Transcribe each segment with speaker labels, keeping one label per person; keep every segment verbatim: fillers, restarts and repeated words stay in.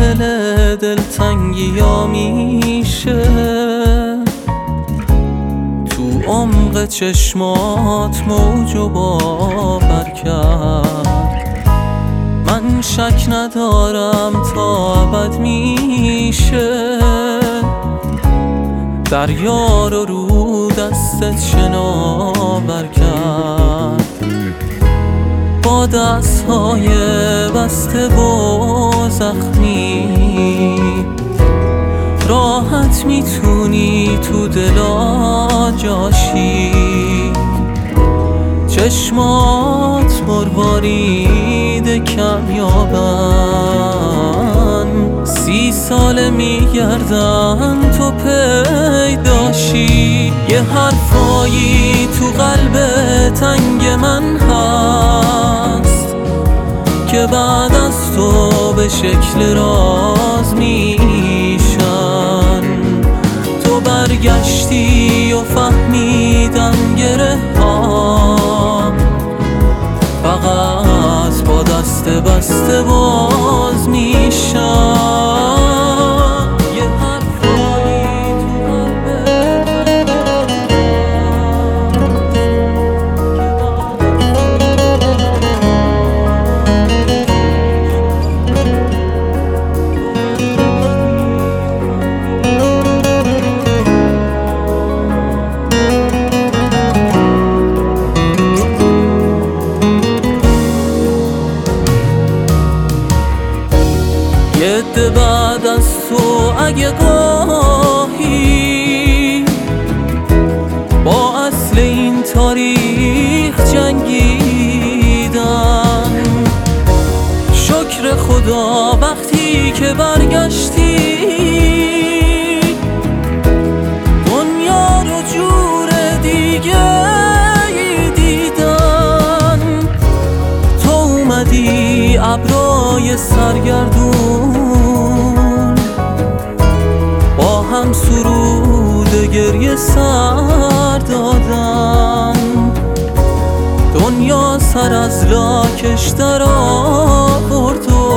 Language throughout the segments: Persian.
Speaker 1: دل دلتنگی ها میشه تو عمق چشمات موج و باور کرد. من شک ندارم تا ابد میشه دریا رو رو دستت شناور کرد. با دستهای بسته و زخمی راحت میتونی تو دلا جاشی. چشمات مروارید کمیابن، سی ساله میگردن تو پیداشی. یه حرفایی تو قلب تنگ من هست که بعد از تو به شکل راز میشن. تو برگشتی و فهمیدم گره ها فقط با دست بسته باز میشن. یه ده بعد از تو اگه گاهی با اصل این تاریخ جنگیدن، شکر خدا وقتی که برگشتی دنیا رو جور دیگه دیدن. تو اومدی ابرای سرگردون با هم سرود گریه سر دادن. دنیا سر از لاکش در آورد و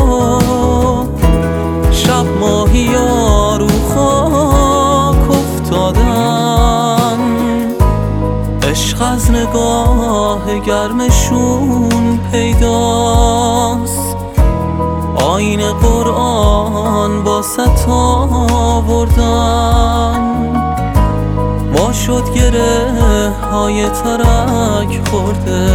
Speaker 1: شب ماهی ها رو خاک افتادن. عشق از نگاه گرمشون پیداست، آیین قرآن با ستا آوردن. وا شد گره های ترک خورده،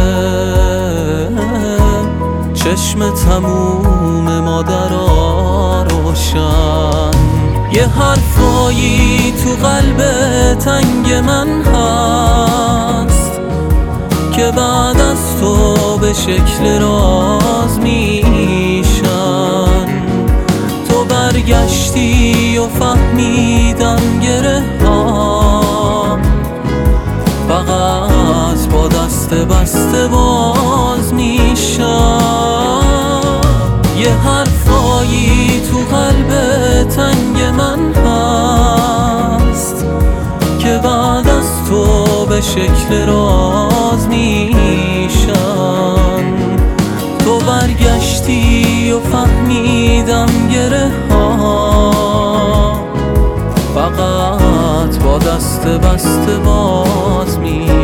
Speaker 1: چشم تموم مادرها روشن. یه حرفایی تو قلب تنگ من هست که بعد از تو به شکل راز میشن. تو برگشتی و فهمیدم گره ها فقط با دست بسته باز میشن. یه حرفایی تو قلب تنگ من هست که بعد از تو به شکل راز میشن. تو برگشتی و فهمیدم گره ها فقط با دست بسته باز میشن.